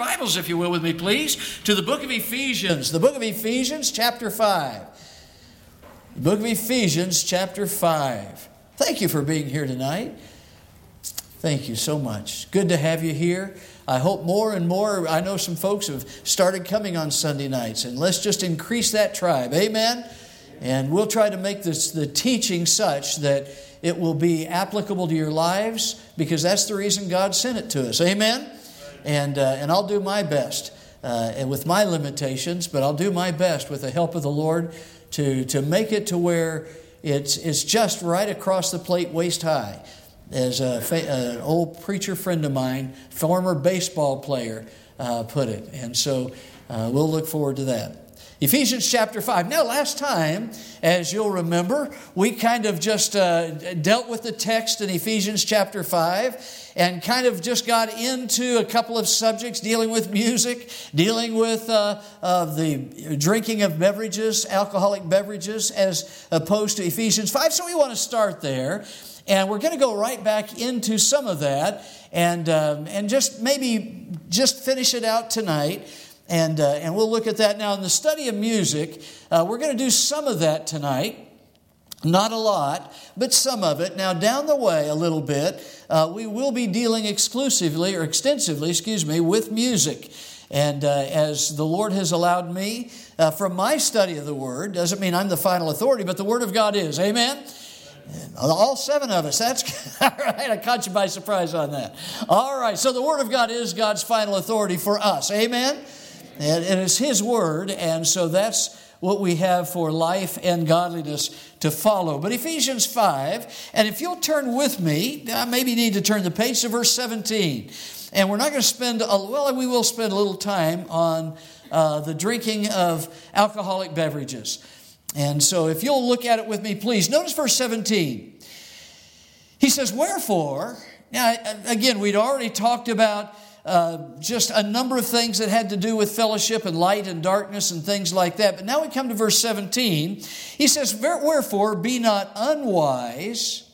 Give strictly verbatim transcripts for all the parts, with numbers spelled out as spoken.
Bibles, if you will, with me, please, to the book of Ephesians. The book of Ephesians, chapter five. The book of Ephesians, chapter five. Thank you for being here tonight. Thank you so much. Good to have you here. I hope more and more, I know some folks have started coming on Sunday nights, and let's just increase that tribe. Amen? And we'll try to make this the teaching such that it will be applicable to your lives, because that's the reason God sent it to us. Amen? And uh, and I'll do my best uh, and with my limitations, but I'll do my best with the help of the Lord to, to make it to where it's, it's just right across the plate, waist high. As a, an old preacher friend of mine, former baseball player, uh, put it. And so uh, we'll look forward to that. Ephesians chapter five. Now, last time, as you'll remember, we kind of just uh, dealt with the text in Ephesians chapter five and kind of just got into a couple of subjects dealing with music, dealing with uh, uh, the drinking of beverages, alcoholic beverages, as opposed to Ephesians five. So we want to start there. And we're going to go right back into some of that and um, and just maybe just finish it out tonight. And uh, and we'll look at that now. In the study of music, uh, we're going to do some of that tonight. Not a lot, but some of it. Now, down the way a little bit, uh, we will be dealing exclusively or extensively, excuse me, with music. And uh, as the Lord has allowed me, uh, from my study of the Word, doesn't mean I'm the final authority, but the Word of God is. Amen? All seven of us. That's all right. I caught you by surprise on that. All right. So the Word of God is God's final authority for us. Amen? And it is His Word, and so that's what we have for life and godliness to follow. But Ephesians five, and if you'll turn with me, I maybe need to turn the page to verse seventeen. And we're not going to spend, a, well, we will spend a little time on uh, the drinking of alcoholic beverages. And so if you'll look at it with me, please. Notice verse seventeen. He says, wherefore, now again, we'd already talked about uh, just a number of things that had to do with fellowship and light and darkness and things like that. But now we come to verse seventeen. He says, wherefore, be not unwise,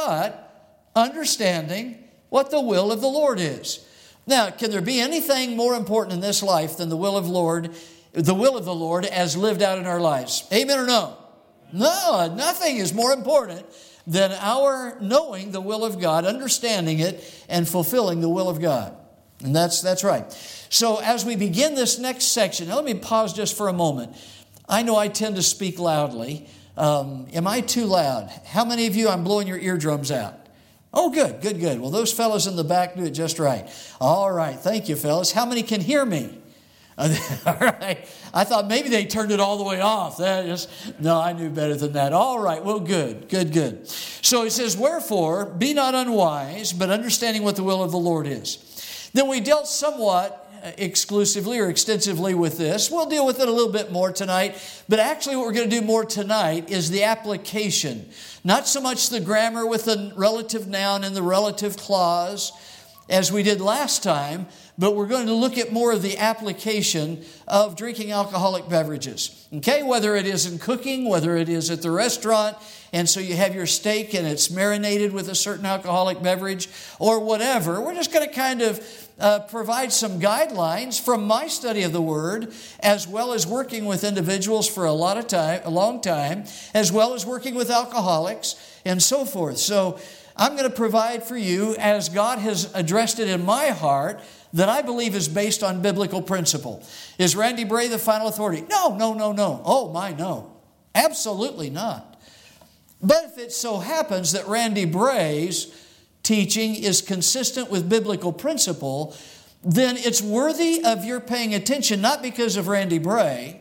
but understanding what the will of the Lord is. Now, can there be anything more important in this life than the will of the Lord The will of the Lord as lived out in our lives? Amen or no? No, nothing is more important than our knowing the will of God, understanding it, and fulfilling the will of God. And that's that's right. So as we begin this next section, now let me pause just for a moment. I know I tend to speak loudly. Um, am I too loud? How many of you, I'm blowing your eardrums out? Oh, good, good, good. Well, those fellows in the back do it just right. All right, thank you, fellas. How many can hear me? All right. I thought maybe they turned it all the way off. That is, no, I knew better than that. All right. Well, good, good, good. So it says, wherefore, be not unwise, but understanding what the will of the Lord is. Then we dealt somewhat exclusively or extensively with this. We'll deal with it a little bit more tonight. But actually what we're going to do more tonight is the application. Not so much the grammar with the relative noun and the relative clause as we did last time, but we're going to look at more of the application of drinking alcoholic beverages. Okay, whether it is in cooking, whether it is at the restaurant, and so you have your steak and it's marinated with a certain alcoholic beverage, or whatever. We're just going to kind of uh, provide some guidelines from my study of the Word, as well as working with individuals for a lot of time, a long time, as well as working with alcoholics and so forth. So I'm going to provide for you, as God has addressed it in my heart, that I believe is based on biblical principle. Is Randy Bray the final authority? No, no, no, no. Oh, my, no. Absolutely not. But if it so happens that Randy Bray's teaching is consistent with biblical principle, then it's worthy of your paying attention, not because of Randy Bray,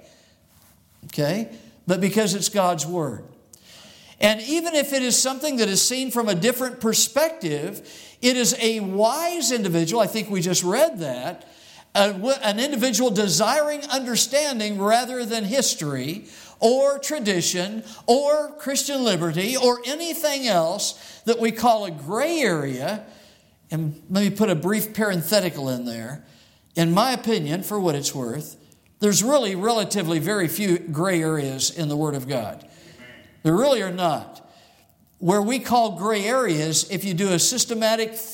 okay, but because it's God's Word. And even if it is something that is seen from a different perspective, it is a wise individual, I think we just read that, an individual desiring understanding rather than history or tradition or Christian liberty or anything else that we call a gray area. And let me put a brief parenthetical in there. In my opinion, for what it's worth, there's really relatively very few gray areas in the Word of God. There really are not. Where we call gray areas, if you do a systematic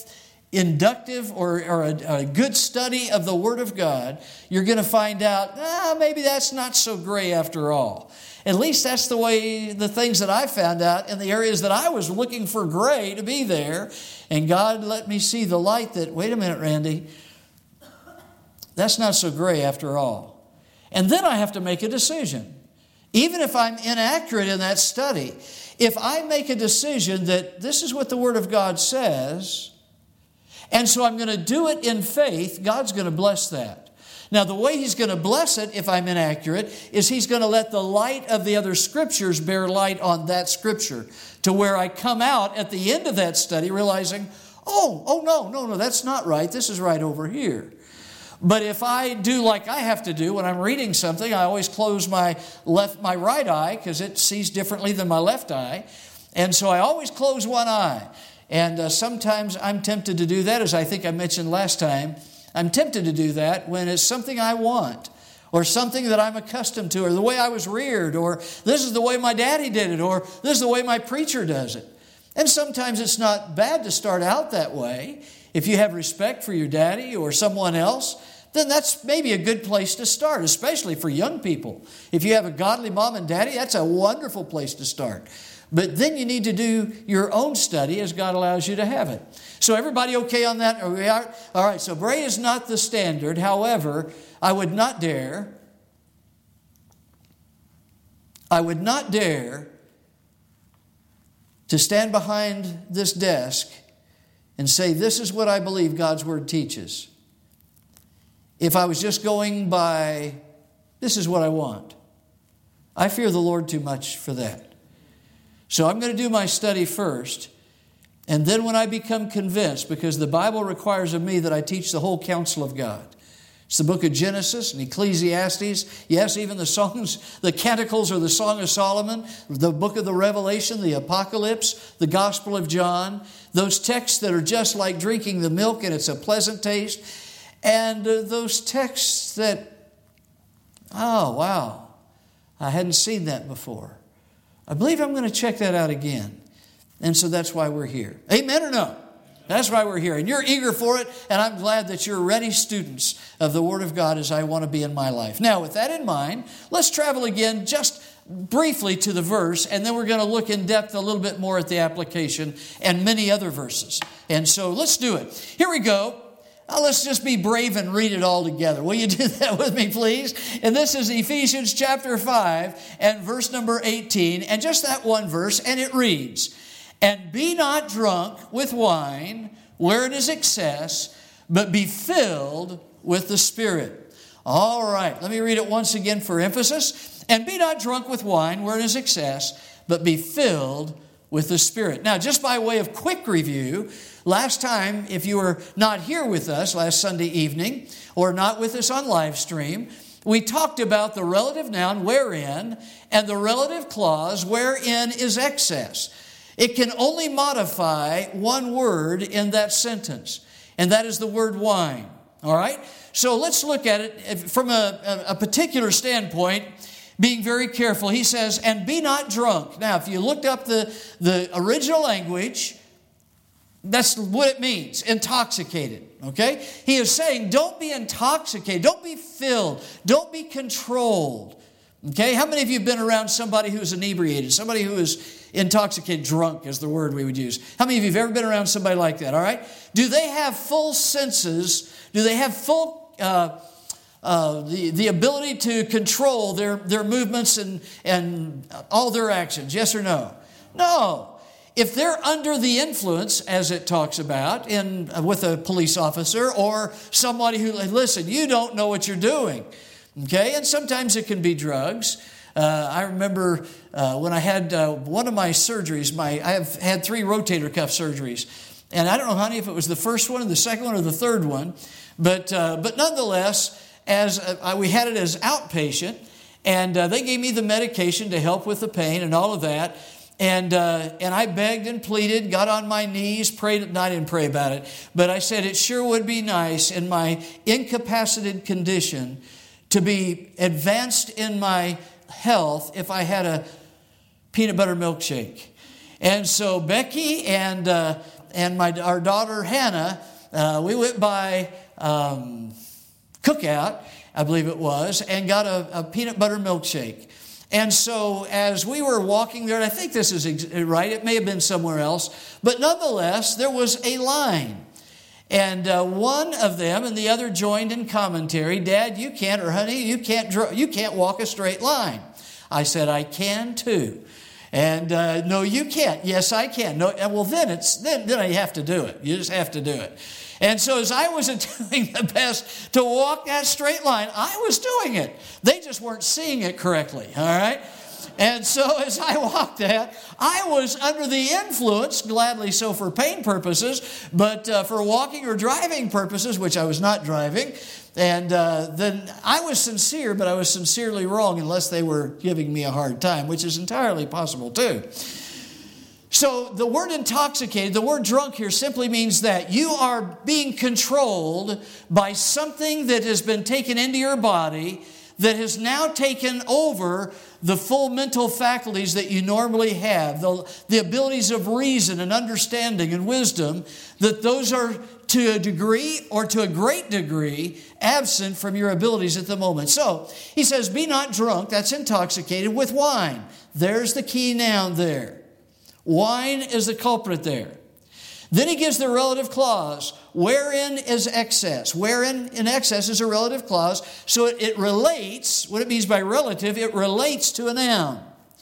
inductive or, or a, a good study of the Word of God, you're going to find out, ah, maybe that's not so gray after all. At least that's the way the things that I found out in the areas that I was looking for gray to be there. And God let me see the light that, wait a minute, Randy, that's not so gray after all. And then I have to make a decision. Even if I'm inaccurate in that study, if I make a decision that this is what the Word of God says, and so I'm going to do it in faith, God's going to bless that. Now, the way He's going to bless it, if I'm inaccurate, is He's going to let the light of the other Scriptures bear light on that Scripture, to where I come out at the end of that study realizing, oh, oh no, no, no, that's not right. This is right over here. But if I do like I have to do when I'm reading something, I always close my left, my right eye because it sees differently than my left eye. And so I always close one eye. And uh, sometimes I'm tempted to do that, as I think I mentioned last time. I'm tempted to do that when it's something I want, or something that I'm accustomed to, or the way I was reared, or this is the way my daddy did it, or this is the way my preacher does it. And sometimes it's not bad to start out that way. If you have respect for your daddy or someone else, then that's maybe a good place to start, especially for young people. If you have a godly mom and daddy, that's a wonderful place to start. But then you need to do your own study as God allows you to have it. So everybody okay on that? Are we are? All right, so gray is not the standard. However, I would not dare, I would not dare to stand behind this desk and say, this is what I believe God's Word teaches, if I was just going by, this is what I want. I fear the Lord too much for that. So I'm going to do my study first, and then when I become convinced, because the Bible requires of me that I teach the whole counsel of God. It's the book of Genesis and Ecclesiastes. Yes, even the songs, the Canticles or the Song of Solomon, the book of the Revelation, the Apocalypse, the Gospel of John. Those texts that are just like drinking the milk and it's a pleasant taste. And uh, those texts that, oh, wow, I hadn't seen that before. I believe I'm going to check that out again. And so that's why we're here. Amen or no? That's why we're here. And you're eager for it, and I'm glad that you're ready students of the Word of God as I want to be in my life. Now, with that in mind, let's travel again just briefly to the verse, and then we're going to look in depth a little bit more at the application and many other verses. And so let's do it. Here we go. Now let's just be brave and read it all together. Will you do that with me, please? And this is Ephesians chapter five and verse number eighteen, and just that one verse, and it reads, "And be not drunk with wine, wherein is excess, but be filled with the Spirit." All right, let me read it once again for emphasis. "And be not drunk with wine, wherein is excess, but be filled with the Spirit." Now, just by way of quick review, last time, if you were not here with us last Sunday evening, or not with us on live stream, we talked about the relative noun, wherein, and the relative clause, wherein is excess. It can only modify one word in that sentence, and that is the word wine. All right? So let's look at it from a, a particular standpoint, being very careful. He says, "And be not drunk." Now, if you looked up the, the original language, that's what it means, intoxicated, okay? He is saying, don't be intoxicated, don't be filled, don't be controlled, okay? How many of you have been around somebody who is inebriated, somebody who is intoxicated, drunk is the word we would use? How many of you have ever been around somebody like that, all right? Do they have full senses? Do they have full, uh, uh, the, the ability to control their, their movements and, and all their actions? Yes or no? No. If they're under the influence, as it talks about in with a police officer or somebody who, listen, you don't know what you're doing, okay? And sometimes it can be drugs. Uh, I remember uh, when I had uh, one of my surgeries, my I have had three rotator cuff surgeries. And I don't know, honey, if it was the first one or the second one or the third one. But, uh, but nonetheless, as uh, we had it as outpatient, and uh, they gave me the medication to help with the pain and all of that. And uh, and I begged and pleaded, got on my knees, prayed. No, I didn't pray about it, but I said it sure would be nice in my incapacitated condition to be advanced in my health if I had a peanut butter milkshake. And so Becky and uh, and my our daughter Hannah uh, we went by um, Cookout, I believe it was, and got a, a peanut butter milkshake. And so as we were walking there, and I think this is ex- right, it may have been somewhere else, but nonetheless, there was a line. And uh, one of them and the other joined in commentary, Dad, you can't, or honey, you can't, dr- you can't walk a straight line. I said, I can too. And uh, no, you can't. Yes, I can. No, well, then it's then then you have to do it. You just have to do it. And so as I was doing the best to walk that straight line, I was doing it. They just weren't seeing it correctly. All right. And so as I walked that, I was under the influence, gladly so for pain purposes, but uh, for walking or driving purposes, which I was not driving. And uh, then I was sincere, but I was sincerely wrong unless they were giving me a hard time, which is entirely possible too. So the word intoxicated, the word drunk here simply means that you are being controlled by something that has been taken into your body that has now taken over the full mental faculties that you normally have, the, the abilities of reason and understanding and wisdom, that those are to a degree or to a great degree absent from your abilities at the moment. So he says, be not drunk, that's intoxicated, with wine. There's the key noun there. Wine is the culprit there. Then he gives the relative clause, wherein is excess. Wherein in excess is a relative clause, so it, it relates, what it means by relative, it relates to a noun.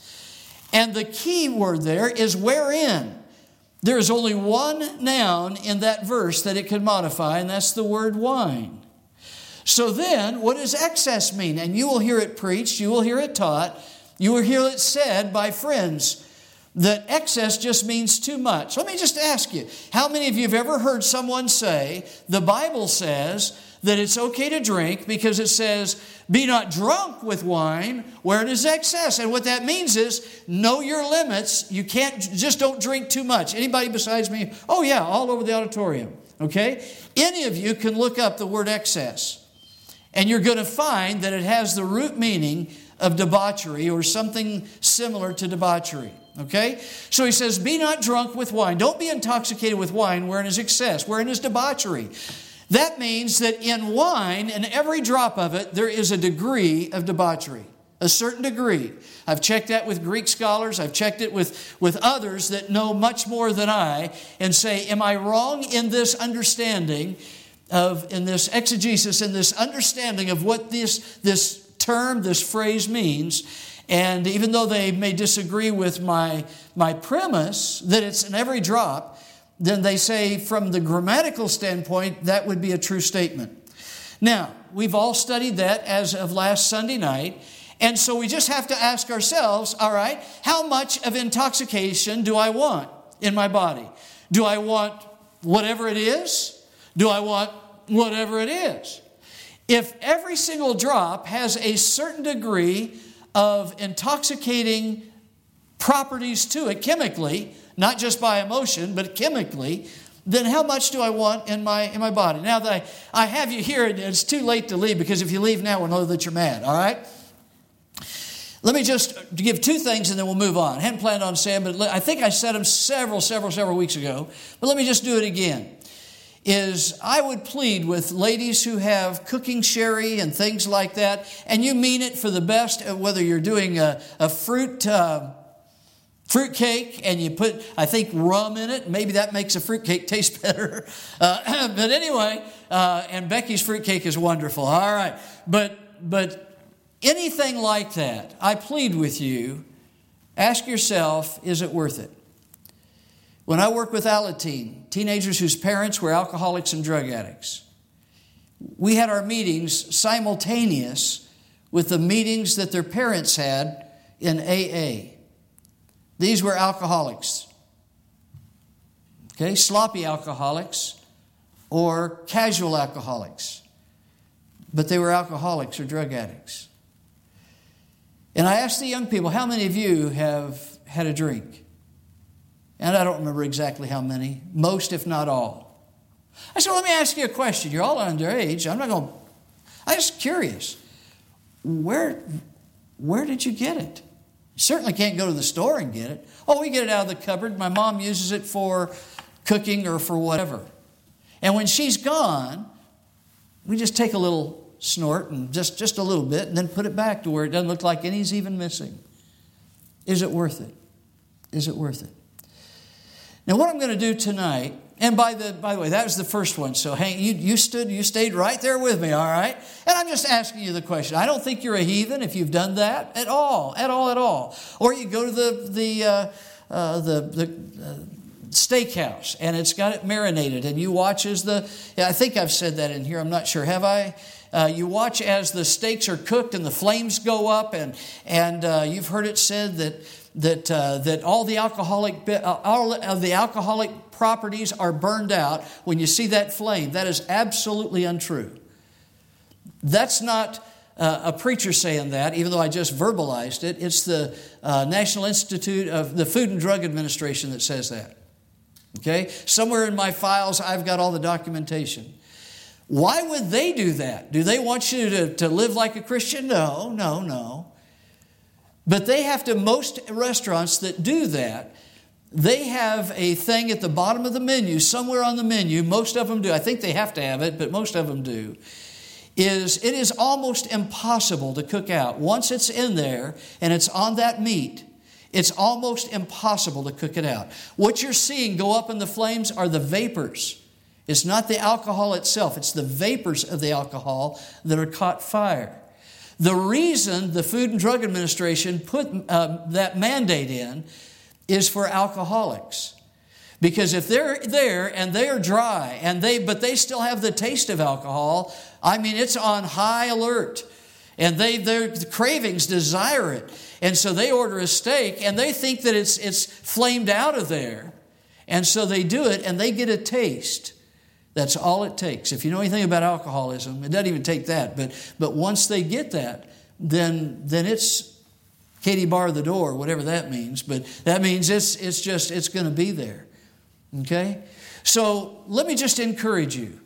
And the key word there is wherein. There is only one noun in that verse that it could modify, and that's the word wine. So then, what does excess mean? And you will hear it preached, you will hear it taught, you will hear it said by friends, that excess just means too much. Let me just ask you, how many of you have ever heard someone say, the Bible says that it's okay to drink because it says, be not drunk with wine where it is excess. And what that means is, know your limits. You can't, just don't drink too much. Anybody besides me? Oh yeah, all over the auditorium. Okay? Any of you can look up the word excess. And you're going to find that it has the root meaning of debauchery or something similar to debauchery. Okay? So he says, be not drunk with wine. Don't be intoxicated with wine wherein is excess, wherein is debauchery. That means that in wine, in every drop of it, there is a degree of debauchery. A certain degree. I've checked that with Greek scholars. I've checked it with, with others that know much more than I and say, am I wrong in this understanding of, in this exegesis, in this understanding of what this, this term, this phrase means? And even though they may disagree with my, my premise that it's in every drop, then they say from the grammatical standpoint, that would be a true statement. Now, we've all studied that as of last Sunday night. And so we just have to ask ourselves, all right, how much of intoxication do I want in my body? Do I want whatever it is? Do I want whatever it is? If every single drop has a certain degree of intoxicating properties to it chemically, not just by emotion, but chemically, then how much do I want in my in my body? Now that I, I have you here, it's too late to leave, because if you leave now, we'll know that you're mad, all right? Let me just give two things and then we'll move on. I hadn't planned on saying, but I think I said them several, several, several weeks ago, but let me just do it again. Is I would plead with ladies who have cooking sherry and things like that, and you mean it for the best, whether you're doing a, a fruit uh, fruit cake and you put, I think, rum in it. Maybe that makes a fruit cake taste better. Uh, but anyway, uh, and Becky's fruit cake is wonderful. All right. But, but anything like that, I plead with you, ask yourself, is it worth it? When I worked with Alateen, teenagers whose parents were alcoholics and drug addicts, we had our meetings simultaneous with the meetings that their parents had in A A. These were alcoholics, okay, sloppy alcoholics or casual alcoholics, but they were alcoholics or drug addicts. And I asked the young people, how many of you have had a drink? And I don't remember exactly how many, most if not all. I said, well, let me ask you a question. You're all underage. I'm not going to, I'm just curious. Where, where did you get it? You certainly can't go to the store and get it. Oh, we get it out of the cupboard. My mom uses it for cooking or for whatever. And when she's gone, we just take a little snort and just, just a little bit and then put it back to where it doesn't look like any's even missing. Is it worth it? Is it worth it? Now what I'm going to do tonight, and by the by the way, that was the first one. So hang, you, you stood, you stayed right there with me, all right? And I'm just asking you the question. I don't think you're a heathen if you've done that at all, at all, at all. Or you go to the the uh, uh, the the uh, steakhouse and it's got it marinated, and you watch as the. Yeah, I think I've said that in here. I'm not sure. Have I? Uh, you watch as the steaks are cooked and the flames go up, and and uh, you've heard it said that. That uh, that all the alcoholic uh, all of the alcoholic properties are burned out when you see that flame. That is absolutely untrue. That's not uh, a preacher saying that, even though I just verbalized it. It's the uh, National Institute of the Food and Drug Administration that says that. Okay, somewhere in my files I've got all the documentation. Why would they do that? Do they want you to, to live like a Christian? No, no, no. But they have to, most restaurants that do that, they have a thing at the bottom of the menu, somewhere on the menu, most of them do, I think they have to have it, but most of them do, is it is almost impossible to cook out. Once it's in there and it's on that meat, it's almost impossible to cook it out. What you're seeing go up in the flames are the vapors. It's not the alcohol itself, it's the vapors of the alcohol that are caught fire. The reason the Food and Drug Administration put uh, that mandate in is for alcoholics. Because if they're there and they are dry, and they but they still have the taste of alcohol, I mean, it's on high alert. And they their cravings desire it. And so they order a steak, and they think that it's it's flamed out of there. And so they do it, and they get a taste. That's all it takes. If you know anything about alcoholism, it doesn't even take that. But but once they get that, then then it's Katie bar the door, whatever that means. But that means it's it's just it's going to be there. Okay? So let me just encourage you.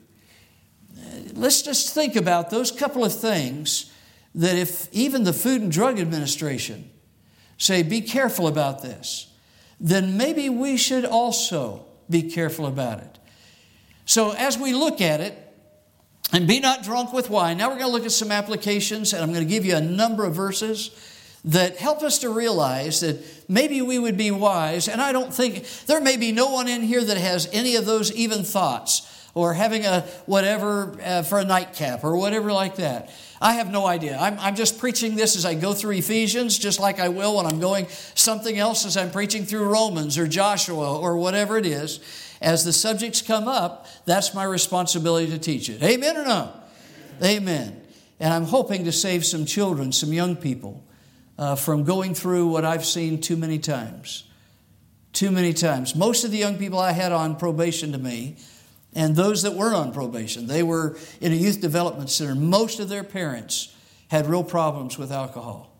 Let's just think about those couple of things that if even the Food and Drug Administration say, be careful about this, then maybe we should also be careful about it. So as we look at it, and be not drunk with wine, now we're going to look at some applications, and I'm going to give you a number of verses that help us to realize that maybe we would be wise, and I don't think, there may be no one in here that has any of those even thoughts, or having a whatever uh, for a nightcap, or whatever like that. I have no idea. I'm, I'm just preaching this as I go through Ephesians, just like I will when I'm going something else as I'm preaching through Romans or Joshua or whatever it is. As the subjects come up, that's my responsibility to teach it. Amen or no? Amen. Amen. And I'm hoping to save some children, some young people, uh, from going through what I've seen too many times. Too many times. Most of the young people I had on probation to me, and those that were on probation, they were in a youth development center. Most of their parents had real problems with alcohol.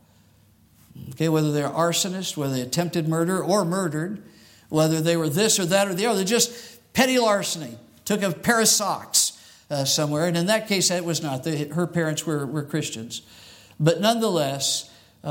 Okay, whether they're arsonists, whether they attempted murder or murdered, whether they were this or that or the other, just petty larceny. Took a pair of socks uh, somewhere, and in that case, that was not. They, her parents were, were Christians. But nonetheless,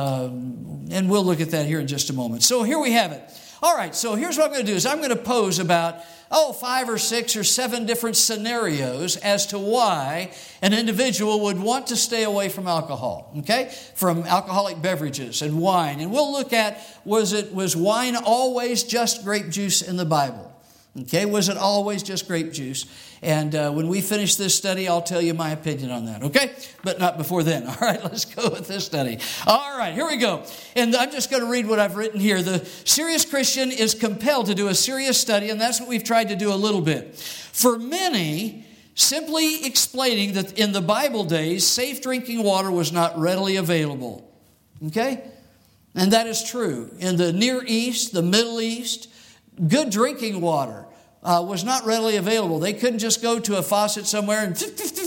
um, and we'll look at that here in just a moment. So here we have it. All right, so here's what I'm going to do is I'm going to pose about, oh, five or six or seven different scenarios as to why an individual would want to stay away from alcohol, okay? From alcoholic beverages and wine. And we'll look at, was it was wine always just grape juice in the Bible? Okay, was it always just grape juice? And uh, when we finish this study, I'll tell you my opinion on that, okay? But not before then. All right, let's go with this study. All right, here we go. And I'm just going to read what I've written here. The serious Christian is compelled to do a serious study, and that's what we've tried to do a little bit. For many, simply explaining that in the Bible days, safe drinking water was not readily available. Okay? And that is true. In the Near East, the Middle East, good drinking water uh, was not readily available. They couldn't just go to a faucet somewhere and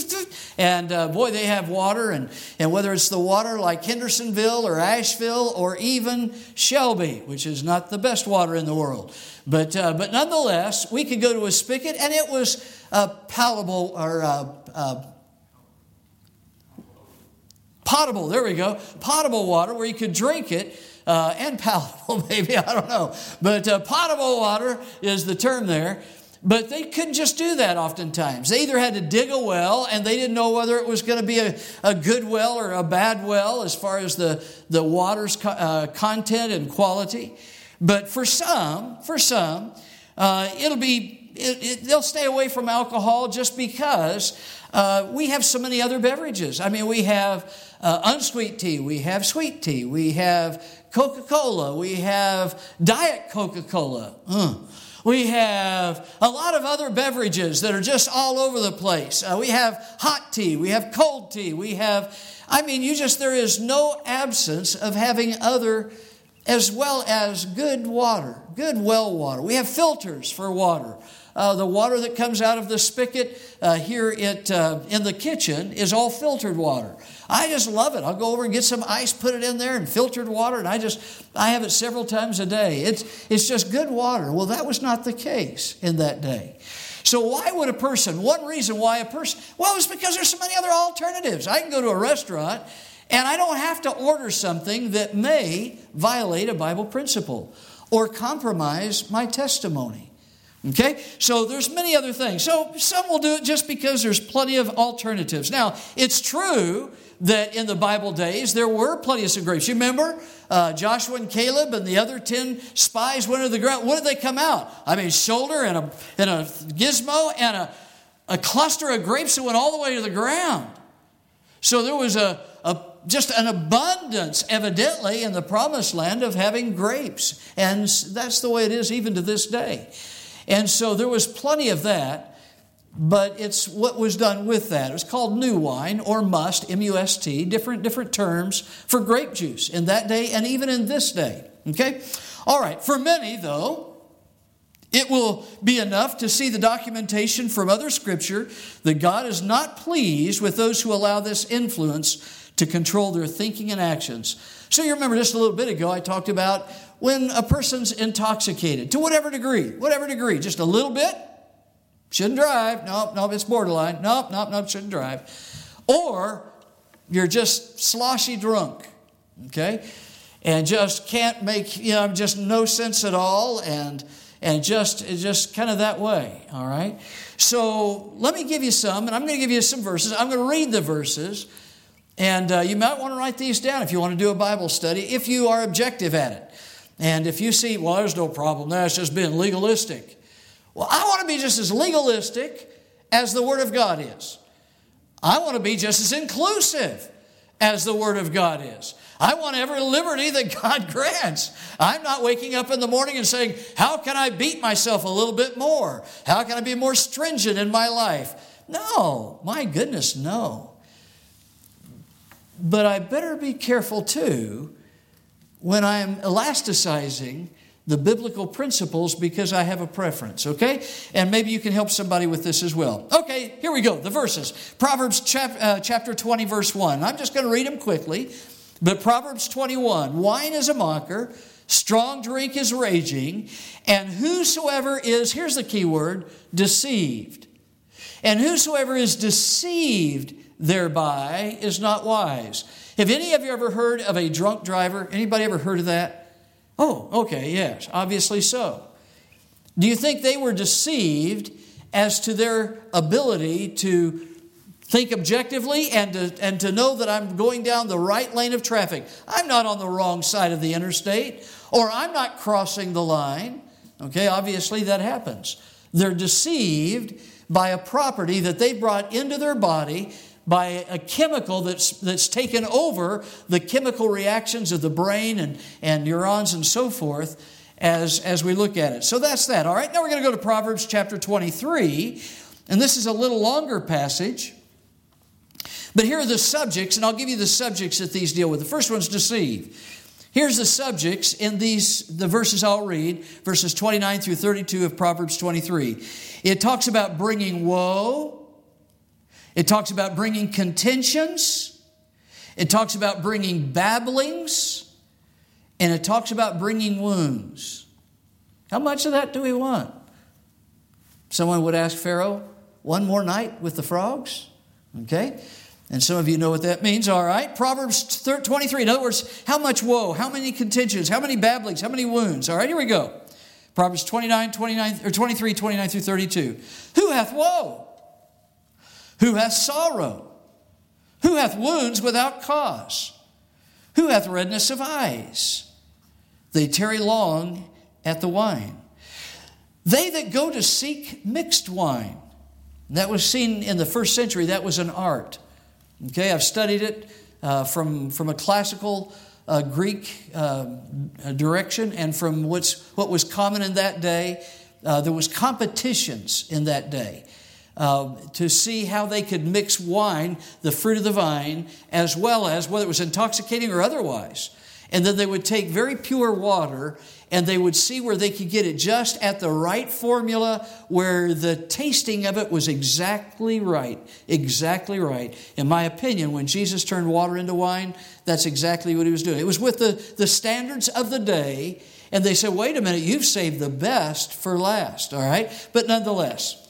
and uh, boy, they have water. And, and whether it's the water like Hendersonville or Asheville or even Shelby, which is not the best water in the world. But uh, but nonetheless, we could go to a spigot and it was uh, palatable or uh, uh, potable. There we go. Potable water where you could drink it. Uh, and palatable, maybe, I don't know. But uh, potable water is the term there. But they couldn't just do that oftentimes. They either had to dig a well, and they didn't know whether it was going to be a, a good well or a bad well as far as the, the water's co- uh, content and quality. But for some, for some, uh, it'll be, it, it, they'll stay away from alcohol just because uh, we have so many other beverages. I mean, we have uh, unsweet tea, we have sweet tea, we have Coca-Cola, we have Diet Coca-Cola. Mm. We have a lot of other beverages that are just all over the place. Uh, we have hot tea. We have cold tea. We have, I mean, you just, there is no absence of having other, as well as good water, good well water. We have filters for water. Uh, the water that comes out of the spigot uh, here at, uh, in the kitchen is all filtered water. I just love it. I'll go over and get some ice, put it in there, and filtered water, and I just, I have it several times a day. It's, it's just good water. Well, that was not the case in that day. So why would a person, one reason why a person, well, it's because there's so many other alternatives. I can go to a restaurant, and I don't have to order something that may violate a Bible principle or compromise my testimony. Okay, so there's many other things. So some will do it just because there's plenty of alternatives. Now, it's true that in the Bible days, there were plenty of some grapes. You remember uh, Joshua and Caleb and the other ten spies went into the ground. What did they come out? I mean, shoulder and a, and a gizmo and a, a cluster of grapes that went all the way to the ground. So there was a, a just an abundance, evidently, in the promised land of having grapes. And that's the way it is even to this day. And so there was plenty of that, but it's what was done with that. It was called new wine or must, M U S T, different, different terms for grape juice in that day and even in this day. Okay? All right, for many, though, it will be enough to see the documentation from other Scripture that God is not pleased with those who allow this influence to control their thinking and actions. So you remember just a little bit ago I talked about when a person's intoxicated, to whatever degree, whatever degree, just a little bit, shouldn't drive. Nope, nope, it's borderline. Nope, nope, nope, shouldn't drive. Or you're just sloshy drunk, okay? And just can't make, you know, just no sense at all and and just just kind of that way, all right? So let me give you some, and I'm going to give you some verses. I'm going to read the verses, and uh, you might want to write these down if you want to do a Bible study, if you are objective at it. And if you see, well, there's no problem there, it's just being legalistic. Well, I want to be just as legalistic as the Word of God is. I want to be just as inclusive as the Word of God is. I want every liberty that God grants. I'm not waking up in the morning and saying, how can I beat myself a little bit more? How can I be more stringent in my life? No, my goodness, no. But I better be careful too when I'm elasticizing the biblical principles because I have a preference, okay? And maybe you can help somebody with this as well. Okay, here we go, the verses. Proverbs chap- uh, chapter twenty, verse one. I'm just going to read them quickly. But Proverbs twenty-one, wine is a mocker, strong drink is raging, and whosoever is, here's the key word, deceived. And whosoever is deceived thereby is not wise. Have any of you ever heard of a drunk driver? Anybody ever heard of that? Oh, okay, yes, obviously so. Do you think they were deceived as to their ability to think objectively and to, and to know that I'm going down the right lane of traffic? I'm not on the wrong side of the interstate, or I'm not crossing the line. Okay, obviously that happens. They're deceived by a property that they brought into their body by a chemical that's that's taken over the chemical reactions of the brain and, and neurons and so forth as, as we look at it. So that's that. All right, now we're going to go to Proverbs chapter twenty-three, and this is a little longer passage. But here are the subjects, and I'll give you the subjects that these deal with. The first one's deceive. Here's the subjects in these the verses I'll read, verses twenty-nine through thirty-two of Proverbs twenty-three. It talks about bringing woe. It talks about bringing contentions. It talks about bringing babblings. And it talks about bringing wounds. How much of that do we want? Someone would ask Pharaoh, one more night with the frogs? Okay. And some of you know what that means. All right. Proverbs twenty-three. In other words, how much woe? How many contentions? How many babblings? How many wounds? All right, here we go. Proverbs twenty-nine, twenty-nine, or twenty-three, twenty-nine through thirty-two. Who hath woe? Who hath sorrow? Who hath wounds without cause? Who hath redness of eyes? They tarry long at the wine. They that go to seek mixed wine. That was seen in the first century. That was an art. Okay, I've studied it uh, from, from a classical uh, Greek uh, direction and from what's, what was common in that day. Uh, there was competitions in that day uh, to see how they could mix wine, the fruit of the vine, as well as whether it was intoxicating or otherwise. And then they would take very pure water and they would see where they could get it just at the right formula where the tasting of it was exactly right. Exactly right. In my opinion, when Jesus turned water into wine, that's exactly what he was doing. It was with the, the standards of the day. And they said, wait a minute, you've saved the best for last. All right? But nonetheless,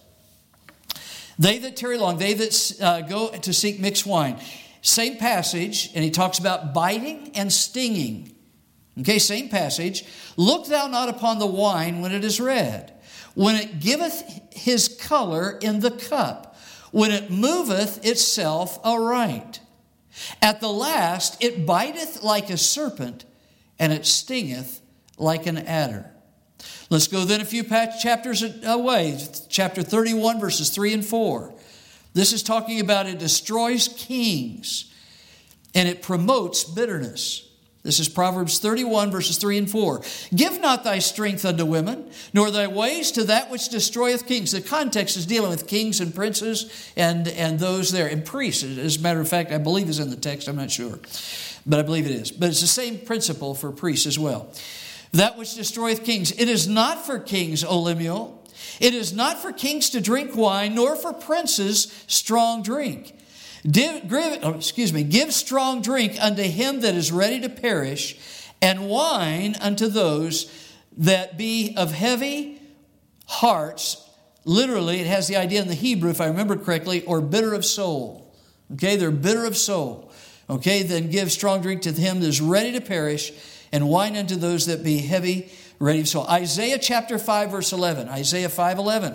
they that tarry long, they that uh, go to seek mixed wine. Same passage, and he talks about biting and stinging. Okay, same passage. Look thou not upon the wine when it is red, when it giveth his color in the cup, when it moveth itself aright. At the last it biteth like a serpent, and it stingeth like an adder. Let's go then a few chapters away. Chapter thirty-one, verses three and four. This is talking about it destroys kings and it promotes bitterness. This is Proverbs thirty-one, verses three and four. Give not thy strength unto women, nor thy ways to that which destroyeth kings. The context is dealing with kings and princes and, and those there. And priests, as a matter of fact, I believe is in the text. I'm not sure, but I believe it is. But it's the same principle for priests as well. That which destroyeth kings. It is not for kings, O Lemuel. It is not for kings to drink wine, nor for princes strong drink. Give, oh, excuse me, give strong drink unto him that is ready to perish, and wine unto those that be of heavy hearts. Literally, it has the idea in the Hebrew, if I remember correctly, or bitter of soul. Okay, they're bitter of soul. Okay, then give strong drink to him that is ready to perish, and wine unto those that be heavy ready. So Isaiah chapter five, verse eleven. Isaiah five eleven.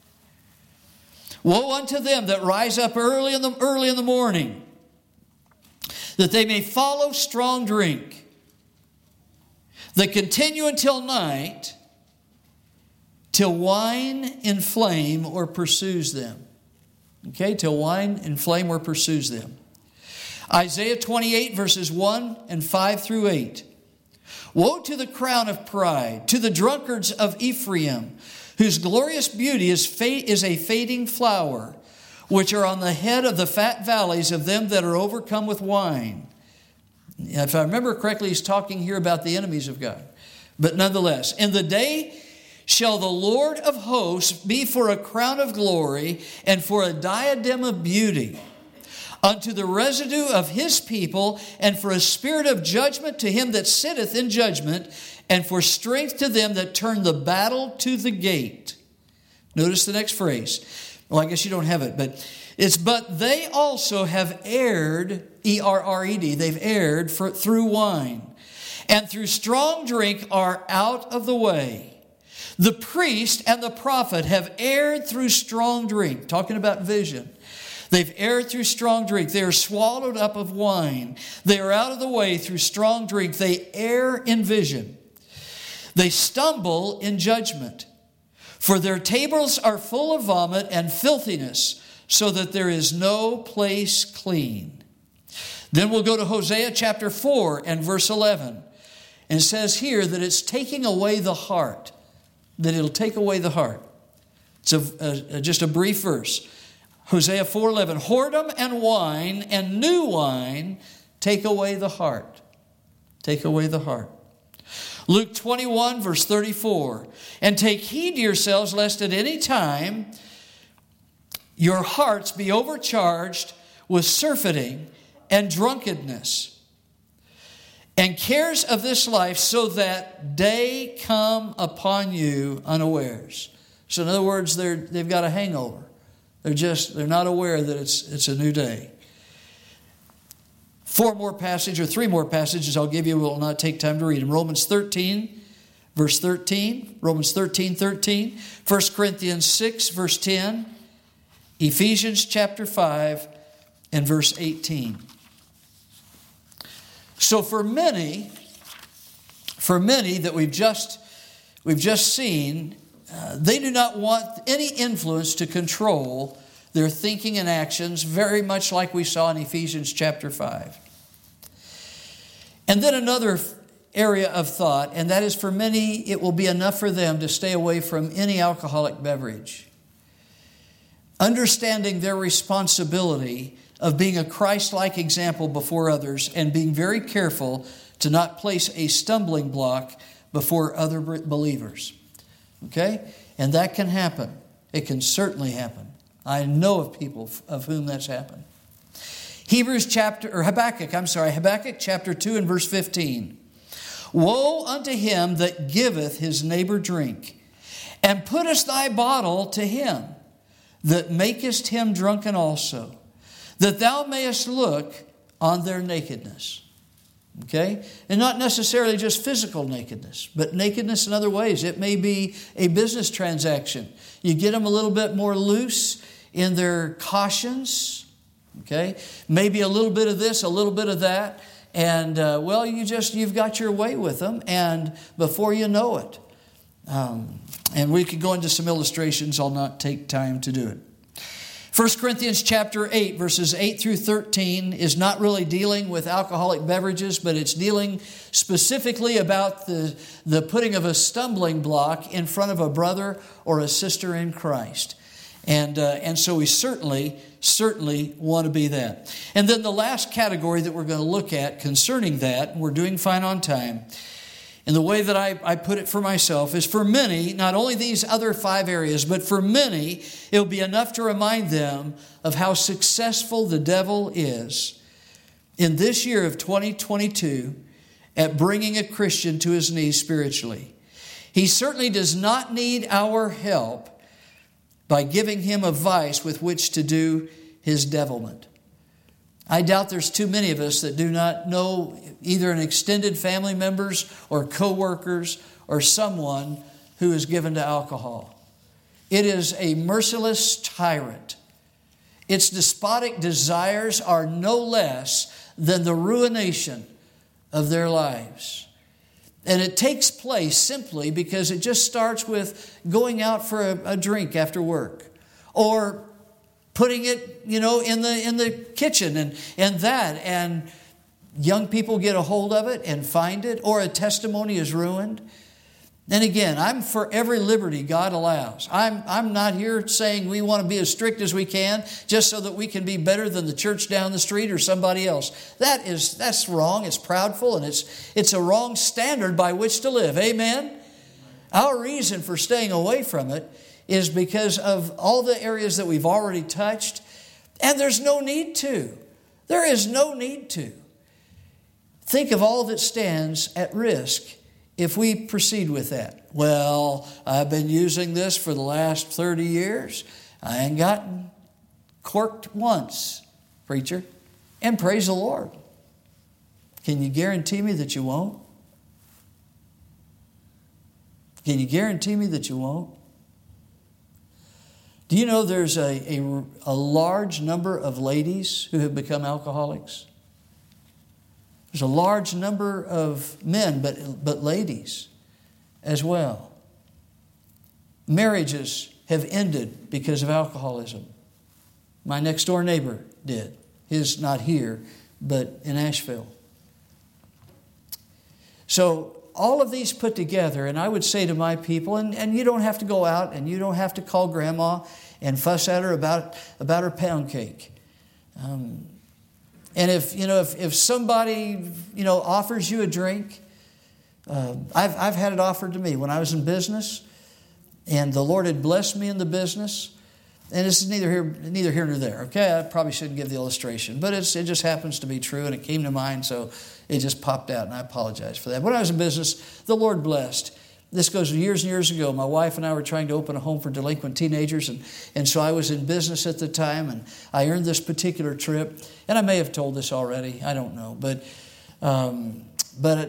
Woe unto them that rise up early in the early in the morning, that they may follow strong drink, that continue until night, till wine inflame or pursues them. Okay, till wine inflame or pursues them. Isaiah twenty-eight, verses one and five through eight. Woe to the crown of pride, to the drunkards of Ephraim, whose glorious beauty is, fa- is a fading flower, which are on the head of the fat valleys of them that are overcome with wine. If I remember correctly, he's talking here about the enemies of God. But nonetheless, in the day shall the Lord of hosts be for a crown of glory and for a diadem of beauty, unto the residue of his people, and for a spirit of judgment to him that sitteth in judgment, and for strength to them that turn the battle to the gate. Notice the next phrase. Well, I guess you don't have it, but it's, but they also have erred, E R R E D, they've erred for, through wine, and through strong drink are out of the way. The priest and the prophet have erred through strong drink, talking about vision. They've erred through strong drink. They are swallowed up of wine. They are out of the way through strong drink. They err in vision. They stumble in judgment. For their tables are full of vomit and filthiness, so that there is no place clean. Then we'll go to Hosea chapter four and verse eleven. And it says here that it's taking away the heart. That it'll take away the heart. It's a, a, just a brief verse. Hosea four eleven, whoredom and wine and new wine take away the heart. Take away the heart. Luke twenty-one, verse thirty-four, and take heed to yourselves lest at any time your hearts be overcharged with surfeiting and drunkenness and cares of this life, so that day come upon you unawares. So in other words, they're, they've got a hangover. They're just, they're not aware that it's it's a new day. Four more passages, or three more passages I'll give you. We'll not take time to read them. Romans thirteen, verse thirteen, Romans thirteen, thirteen, First Corinthians six, verse ten, Ephesians chapter five, and verse eighteen. So for many, for many that we've just, we've just seen, uh, they do not want any influence to control their thinking and actions, very much like we saw in Ephesians chapter five. And then another area of thought, and that is for many, it will be enough for them to stay away from any alcoholic beverage. Understanding their responsibility of being a Christ-like example before others and being very careful to not place a stumbling block before other believers. Okay? And that can happen. It can certainly happen. I know of people of whom that's happened. Hebrews chapter, or Habakkuk, I'm sorry, Habakkuk chapter two and verse fifteen. Woe unto him that giveth his neighbor drink, and puttest thy bottle to him, that makest him drunken also, that thou mayest look on their nakedness. Okay? And not necessarily just physical nakedness, but nakedness in other ways. It may be a business transaction. You get them a little bit more loose in their cautions. Okay? Maybe a little bit of this, a little bit of that. And, uh, well, you just, you've got your way with them. And before you know it. Um, and we could go into some illustrations. I'll not take time to do it. First Corinthians chapter eight, verses eight through thirteen is not really dealing with alcoholic beverages, but it's dealing specifically about the, the putting of a stumbling block in front of a brother or a sister in Christ. And, uh, and so we certainly, certainly want to be that. And then the last category that we're going to look at concerning that, and we're doing fine on time, and the way that I, I put it for myself is for many, not only these other five areas, but for many, it'll be enough to remind them of how successful the devil is in this year of twenty twenty-two at bringing a Christian to his knees spiritually. He certainly does not need our help by giving him a vice with which to do his devilment. I doubt there's too many of us that do not know either an extended family members or co-workers or someone who is given to alcohol. It is a merciless tyrant. Its despotic desires are no less than the ruination of their lives. And it takes place simply because it just starts with going out for a, a drink after work, or putting it, you know, in the in the kitchen and, and that. And young people get a hold of it and find it, or a testimony is ruined. And again, I'm for every liberty God allows. I'm, I'm not here saying we want to be as strict as we can just so that we can be better than the church down the street or somebody else. That is, that's wrong. It's proudful, and it's, it's a wrong standard by which to live. Amen? Our reason for staying away from it is because of all the areas that we've already touched, and there's no need to. There is no need to. Think of all that stands at risk if we proceed with that. Well, I've been using this for the last thirty years. I ain't gotten corked once, preacher. And praise the Lord. Can you guarantee me that you won't? Can you guarantee me that you won't? Do you know there's a, a, a large number of ladies who have become alcoholics? There's a large number of men, but, but ladies as well. Marriages have ended because of alcoholism. My next door neighbor did. His not here, but in Asheville. So all of these put together, and I would say to my people, and, and you don't have to go out and you don't have to call grandma and fuss at her about, about her pound cake. Um, and if, you know, if, if somebody, you know, offers you a drink, uh, I've, I've had it offered to me when I was in business, and the Lord had blessed me in the business. And this is neither here, neither here nor there. Okay, I probably shouldn't give the illustration, but it's, it just happens to be true, and it came to mind, so it just popped out, and I apologize for that. When I was in business, the Lord blessed. This goes years and years ago. My wife and I were trying to open a home for delinquent teenagers, and, and so I was in business at the time, and I earned this particular trip. And I may have told this already, I don't know, but um, but it,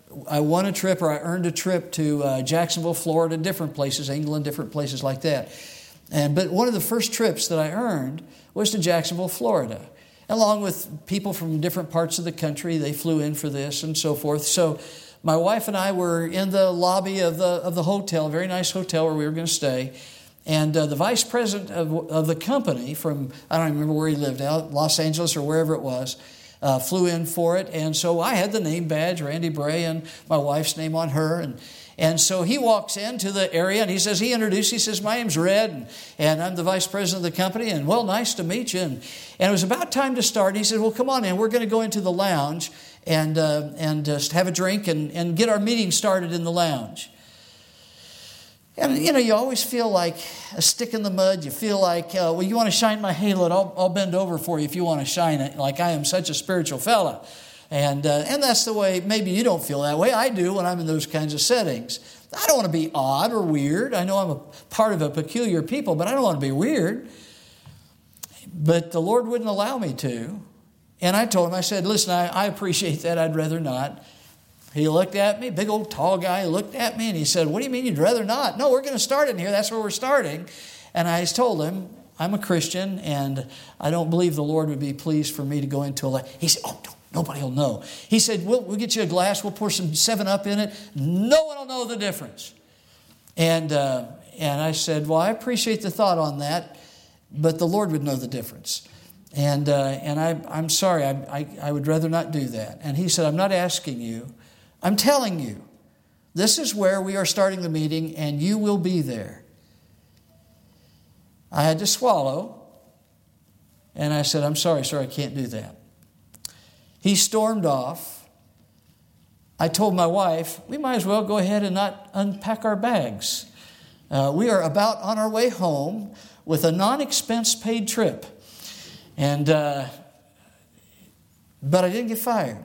I won a trip, or I earned a trip to uh, Jacksonville, Florida, different places, England, different places like that. And but one of the first trips that I earned was to Jacksonville, Florida, along with people from different parts of the country. They flew in for this and so forth. So my wife and I were in the lobby of the of the hotel, a very nice hotel where we were going to stay. And uh, the vice president of, of the company from, I don't even remember where he lived, out Los Angeles or wherever it was, uh, flew in for it. And so I had the name badge, Randy Bray, and my wife's name on her. And and so he walks into the area and he says, he introduced, he says, my name's Red, and, and I'm the vice president of the company. And well, nice to meet you. And, and it was about time to start. He said, well, come on in. We're going to go into the lounge and uh, and just have a drink and, and get our meeting started in the lounge. And, you know, you always feel like a stick in the mud. You feel like, uh, well, you want to shine my halo, I'll, I'll bend over for you if you want to shine it, like I am such a spiritual fella. And uh, and that's the way, maybe you don't feel that way. I do when I'm in those kinds of settings. I don't want to be odd or weird. I know I'm a part of a peculiar people, but I don't want to be weird. But the Lord wouldn't allow me to. And I told him, I said, listen, I, I appreciate that. I'd rather not. He looked at me, big old tall guy, looked at me and he said, what do you mean you'd rather not? No, we're going to start in here. That's where we're starting. And I told him, I'm a Christian and I don't believe the Lord would be pleased for me to go into a... He said, oh, no, nobody will know. He said, we'll, we'll get you a glass. We'll pour some seven up in it. No one will know the difference. And, uh, and I said, well, I appreciate the thought on that, but the Lord would know the difference. And uh, and I, I'm sorry, I, I, I would rather not do that. And he said, I'm not asking you. I'm telling you, this is where we are starting the meeting and you will be there. I had to swallow. And I said, I'm sorry, sir, I can't do that. He stormed off. I told my wife, we might as well go ahead and not unpack our bags. Uh, we are about on our way home with a non-expense paid trip. And, uh, but I didn't get fired.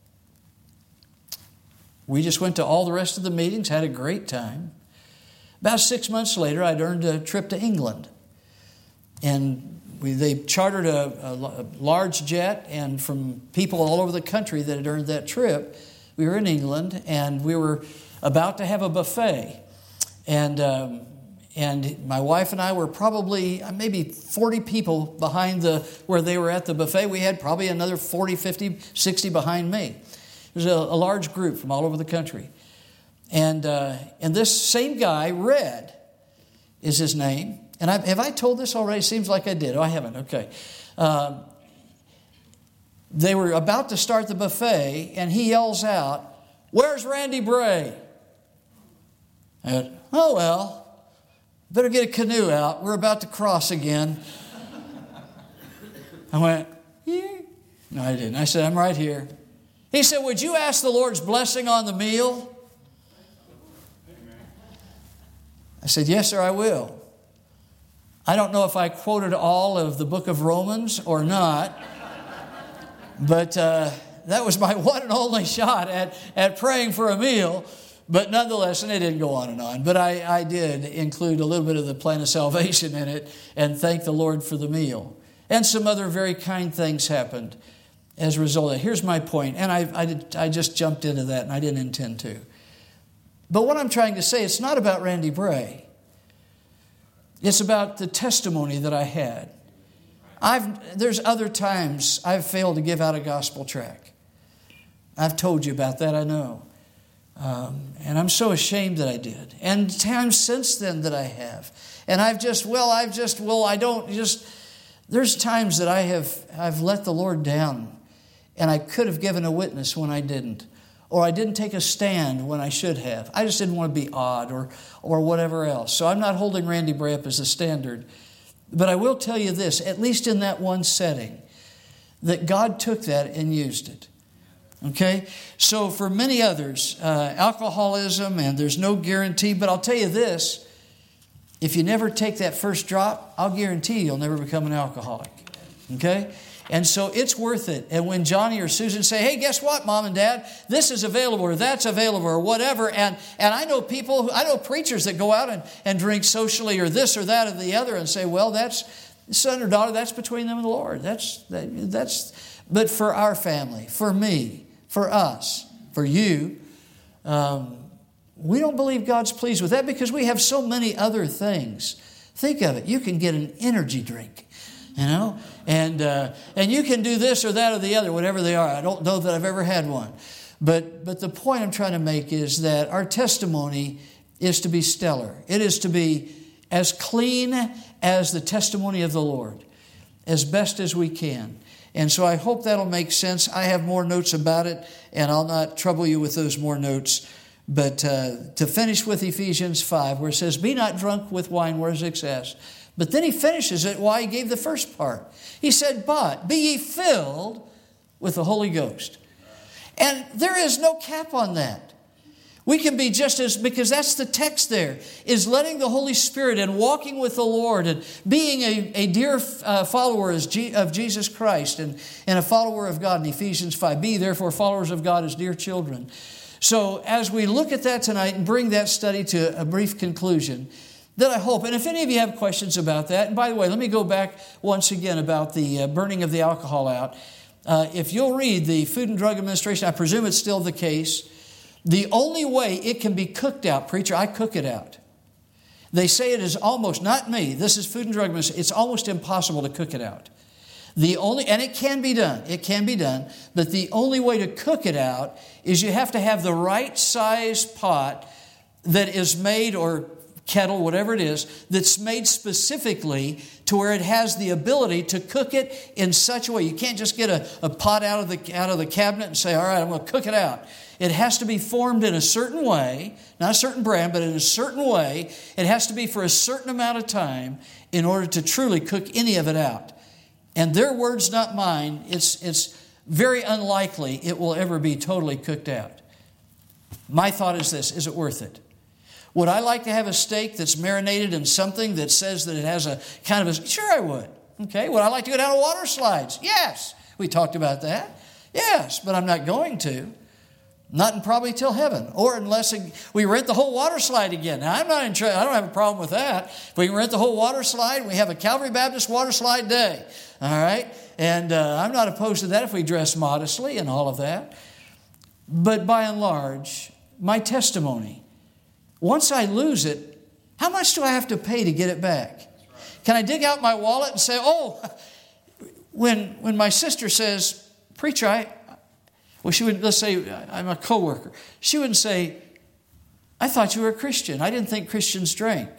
We just went to all the rest of the meetings, had a great time. About six months later, I'd earned a trip to England. And we, they chartered a, a, a large jet, and from people all over the country that had earned that trip, we were in England, and we were about to have a buffet. And um, and my wife and I were probably maybe forty people behind the where they were at the buffet. We had probably another forty, fifty, sixty behind me. It was a, a large group from all over the country. And uh, and this same guy, Red, is his name. And I, have I told this already? Seems like I did. Oh, I haven't. Okay. Uh, they were about to start the buffet, and he yells out, "Where's Randy Bray?" I went, oh, well, better get a canoe out. We're about to cross again. I went, yeah. No, I didn't. I said, I'm right here. He said, would you ask the Lord's blessing on the meal? I said, yes, sir, I will. I don't know if I quoted all of the book of Romans or not, but uh, that was my one and only shot at, at praying for a meal. But nonetheless, and it didn't go on and on, but I, I did include a little bit of the plan of salvation in it and thank the Lord for the meal. And some other very kind things happened as a result of it. Here's my point, and I, I, did, I just jumped into that, and I didn't intend to. But what I'm trying to say, it's not about Randy Bray. It's about the testimony that I had. I've There's other times I've failed to give out a gospel tract. I've told you about that, I know. Um, and I'm so ashamed that I did. And times since then that I have. And I've just, well, I've just, well, I don't just, there's times that I have, I've let the Lord down. And I could have given a witness when I didn't. Or I didn't take a stand when I should have. I just didn't want to be odd or, or whatever else. So I'm not holding Randy Bray up as a standard. But I will tell you this, at least in that one setting, that God took that and used it. Okay, so for many others, uh, alcoholism, and there's no guarantee, but I'll tell you this, if you never take that first drop, I'll guarantee you'll never become an alcoholic. Okay, and so it's worth it. And when Johnny or Susan say, hey, guess what, Mom and Dad, this is available or that's available or whatever, and, and I know people, I know preachers that go out and, and drink socially or this or that or the other and say, well, that's son or daughter, that's between them and the Lord. That's that, that's. But for our family, for me, for us, for you, Um, we don't believe God's pleased with that because we have so many other things. Think of it. You can get an energy drink, you know, and uh, and you can do this or that or the other, whatever they are. I don't know that I've ever had one. But but the point I'm trying to make is that our testimony is to be stellar. It is to be as clean as the testimony of the Lord, as best as we can. And so I hope that'll make sense. I have more notes about it, and I'll not trouble you with those more notes. But uh, to finish with Ephesians five, where it says, be not drunk with wine where is excess. But then he finishes it why he gave the first part. He said, but be ye filled with the Holy Ghost. And there is no cap on that. We can be just as, because that's the text there, is letting the Holy Spirit and walking with the Lord and being a, a dear uh, follower as G, of Jesus Christ and, and a follower of God in Ephesians five. Be therefore followers of God as dear children. So as we look at that tonight and bring that study to a brief conclusion, that I hope, and if any of you have questions about that, and by the way, let me go back once again about the uh, burning of the alcohol out. Uh, if you'll read the Food and Drug Administration, I presume it's still the case, the only way it can be cooked out, preacher, I cook it out. They say it is almost, not me, this is Food and Drug Administration, it's almost impossible to cook it out. The only, and it can be done, it can be done, but the only way to cook it out is you have to have the right size pot that is made, or kettle, whatever it is, that's made specifically to where it has the ability to cook it in such a way. You can't just get a, a pot out of the out of the cabinet and say, all right, I'm going to cook it out. It has to be formed in a certain way, not a certain brand, but in a certain way. It has to be for a certain amount of time in order to truly cook any of it out. And their words, not mine, it's, it's very unlikely it will ever be totally cooked out. My thought is this, is it worth it? Would I like to have a steak that's marinated in something that says that it has a kind of a... Sure I would. Okay, would I like to go down a water slides? Yes. We talked about that. Yes, but I'm not going to. Not in probably till heaven, or unless we rent the whole water slide again. Now, I'm not in. I don't have a problem with that. If we can rent the whole water slide, we have a Calvary Baptist water slide day. All right, and uh, I'm not opposed to that if we dress modestly and all of that. But by and large, my testimony, once I lose it, how much do I have to pay to get it back? Can I dig out my wallet and say, "Oh, when when my sister says, preacher, I." Well, she would, let's say I'm a coworker. She wouldn't say, I thought you were a Christian. I didn't think Christians drank.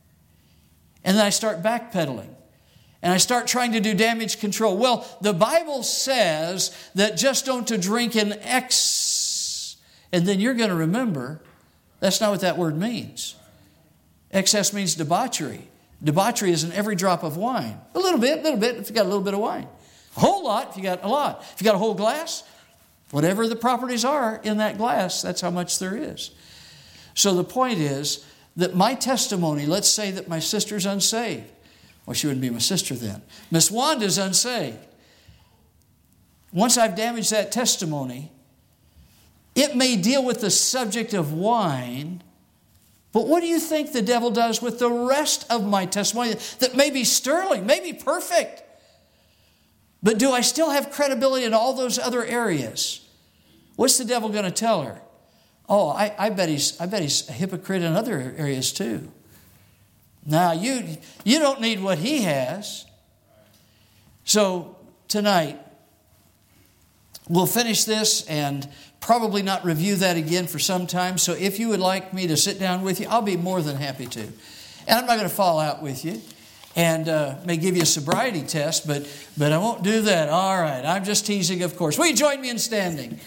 And then I start backpedaling. And I start trying to do damage control. Well, the Bible says that just don't to drink in excess. And then you're going to remember, that's not what that word means. Excess means debauchery. Debauchery is in every drop of wine. A little bit, a little bit if you got a little bit of wine. A whole lot if you got a lot. If you got a whole glass, whatever the properties are in that glass, that's how much there is. So the point is that my testimony, let's say that my sister's unsaved. Well, she wouldn't be my sister then. Miss Wanda's unsaved. Once I've damaged that testimony, it may deal with the subject of wine, but what do you think the devil does with the rest of my testimony that may be sterling, may be perfect? But do I still have credibility in all those other areas? What's the devil going to tell her? Oh, I, I bet he's I bet he's a hypocrite in other areas too. Now, you, you don't need what he has. So tonight, we'll finish this and probably not review that again for some time. So if you would like me to sit down with you, I'll be more than happy to. And I'm not going to fall out with you. And uh, may give you a sobriety test, but but I won't do that. All right, I'm just teasing, of course. Will you join me in standing?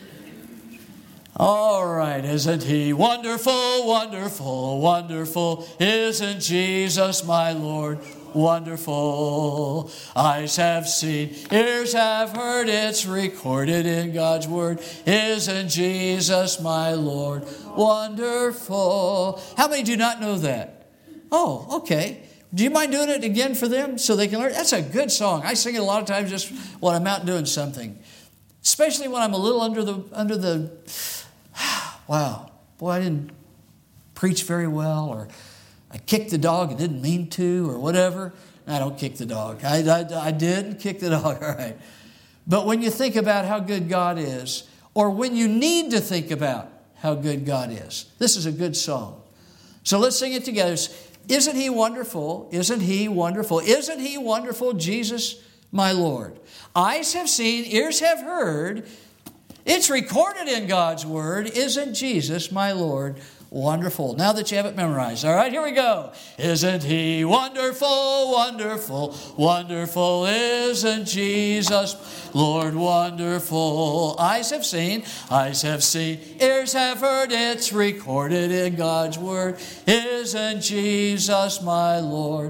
All right, isn't he wonderful, wonderful, wonderful? Isn't Jesus my Lord wonderful? Eyes have seen, ears have heard, it's recorded in God's Word. Isn't Jesus my Lord wonderful? How many do not know that? Oh, okay. Do you mind doing it again for them so they can learn? That's a good song. I sing it a lot of times just when I'm out doing something. Especially when I'm a little under the, under the, wow, boy, I didn't preach very well, or I kicked the dog and didn't mean to, or whatever. I don't kick the dog. I, I, I did kick the dog, all right. But when you think about how good God is, or when you need to think about how good God is. This is a good song. So let's sing it together. Isn't He wonderful? Isn't He wonderful? Isn't He wonderful, Jesus, my Lord? Eyes have seen, ears have heard. It's recorded in God's Word. Isn't Jesus, my Lord, wonderful? Now that you have it memorized. All right, here we go. Isn't He wonderful, wonderful, wonderful? Isn't Jesus, Lord, wonderful? Eyes have seen, eyes have seen, ears have heard. It's recorded in God's Word. Isn't Jesus, my Lord,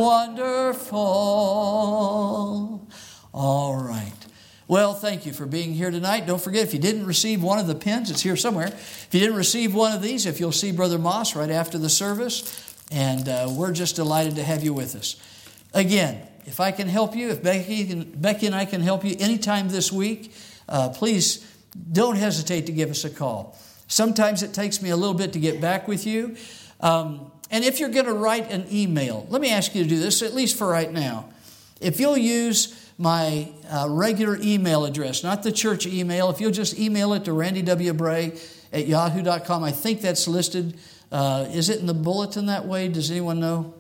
wonderful? All right. Well, thank you for being here tonight. Don't forget, if you didn't receive one of the pins, it's here somewhere. If you didn't receive one of these, if you'll see Brother Moss right after the service, and uh, we're just delighted to have you with us. Again, if I can help you, if Becky, can, Becky and I can help you anytime this week, uh, please don't hesitate to give us a call. Sometimes it takes me a little bit to get back with you. Um, and if you're going to write an email, let me ask you to do this, at least for right now. If you'll use my uh, regular email address, not the church email. If you'll just email it to Randy W. Bray at yahoo dot com. I think that's listed. Uh, is it in the bulletin that way? Does anyone know?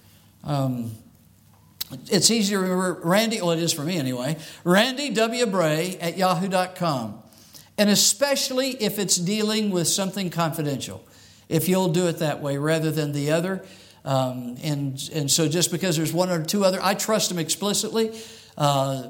Um, it's easy to remember. Randy, well, it is for me anyway. Randy W. Bray at yahoo dot com. And especially if it's dealing with something confidential. If you'll do it that way rather than the other. Um, and, and so just because there's one or two other, I trust them explicitly. Uh,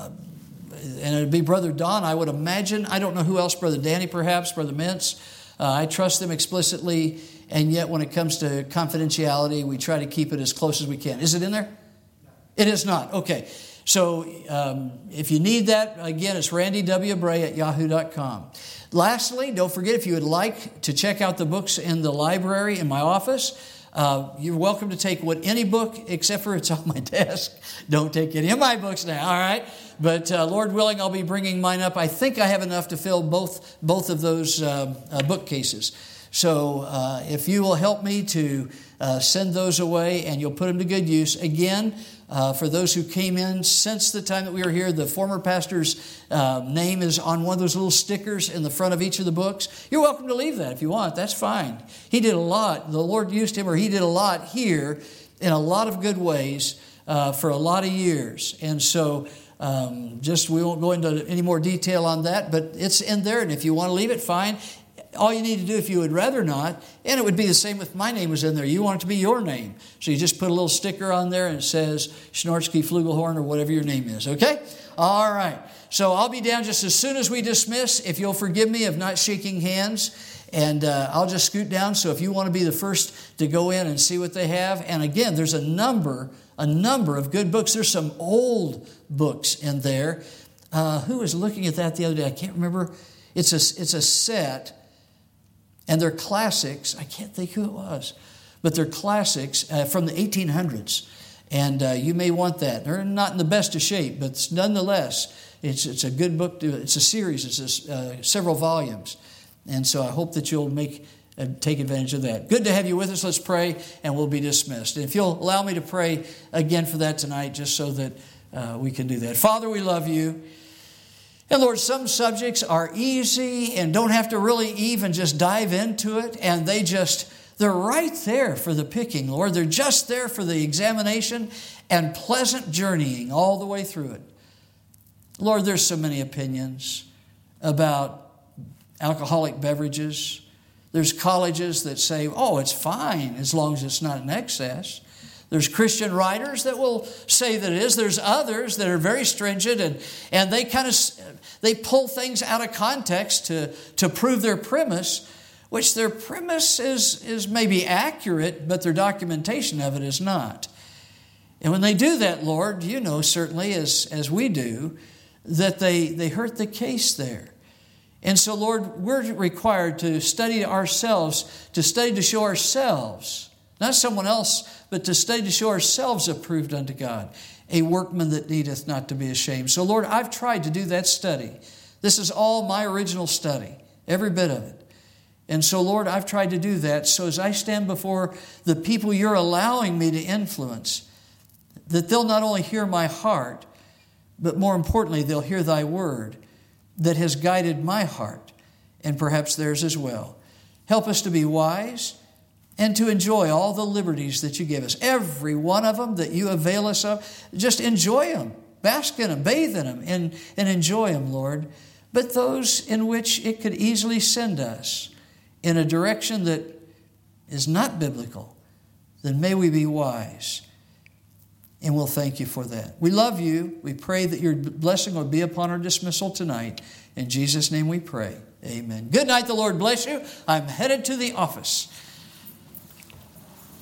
and it would be Brother Don, I would imagine. I don't know who else, Brother Danny perhaps, Brother Mintz. Uh, I trust them explicitly, and yet when it comes to confidentiality, we try to keep it as close as we can. Is it in there? It is not. Okay. So um, if you need that, again, it's Randy W. Bray at yahoo dot com. Lastly, don't forget, if you would like to check out the books in the library in my office, Uh, you're welcome to take what any book, except for it's on my desk. Don't take any of my books now, all right? But uh, Lord willing, I'll be bringing mine up. I think I have enough to fill both both of those uh, uh, bookcases. So uh, if you will help me to uh, send those away and you'll put them to good use. Again, uh, for those who came in since the time that we were here, the former pastor's uh, name is on one of those little stickers in the front of each of the books. You're welcome to leave that if you want. That's fine. He did a lot. The Lord used him, or he did a lot here in a lot of good ways uh, for a lot of years. And so um, just we won't go into any more detail on that, but it's in there. And if you want to leave it, fine. All you need to do if you would rather not, and it would be the same if my name was in there. You want it to be your name. So you just put a little sticker on there and it says Schnortsky Flugelhorn or whatever your name is, okay? All right. So I'll be down just as soon as we dismiss. If you'll forgive me of not shaking hands, and uh, I'll just scoot down. So if you want to be the first to go in and see what they have. And again, there's a number, a number of good books. There's some old books in there. Uh, who was looking at that the other day? I can't remember. It's a, it's a set. And they're classics. I can't think who it was. But they're classics uh, from the eighteen hundreds. And uh, you may want that. They're not in the best of shape, but nonetheless, it's it's a good book. To, it's a series. It's a, uh, several volumes. And so I hope that you'll make uh, take advantage of that. Good to have you with us. Let's pray, and we'll be dismissed. And if you'll allow me to pray again for that tonight, just so that uh, we can do that. Father, we love you. And Lord, some subjects are easy and don't have to really even just dive into it. And they just, they're right there for the picking, Lord. They're just there for the examination and pleasant journeying all the way through it. Lord, there's so many opinions about alcoholic beverages. There's colleges that say, oh, it's fine as long as it's not in excess. There's Christian writers that will say that it is. There's others that are very stringent, and, and they kind of they pull things out of context to, to prove their premise, which their premise is, is maybe accurate, but their documentation of it is not. And when they do that, Lord, you know certainly as, as we do, that they, they hurt the case there. And so, Lord, we're required to study ourselves, to study to show ourselves, not someone else, but to study to show ourselves approved unto God, a workman that needeth not to be ashamed. So, Lord, I've tried to do that study. This is all my original study, every bit of it. And so, Lord, I've tried to do that. So as I stand before the people you're allowing me to influence, that they'll not only hear my heart, but more importantly, they'll hear thy word that has guided my heart and perhaps theirs as well. Help us to be wise and to enjoy all the liberties that you give us. Every one of them that you avail us of, just enjoy them. Bask in them, bathe in them, and, and enjoy them, Lord. But those in which it could easily send us in a direction that is not biblical, then may we be wise. And we'll thank you for that. We love you. We pray that your blessing will be upon our dismissal tonight. In Jesus' name we pray. Amen. Good night. The Lord bless you. I'm headed to the office.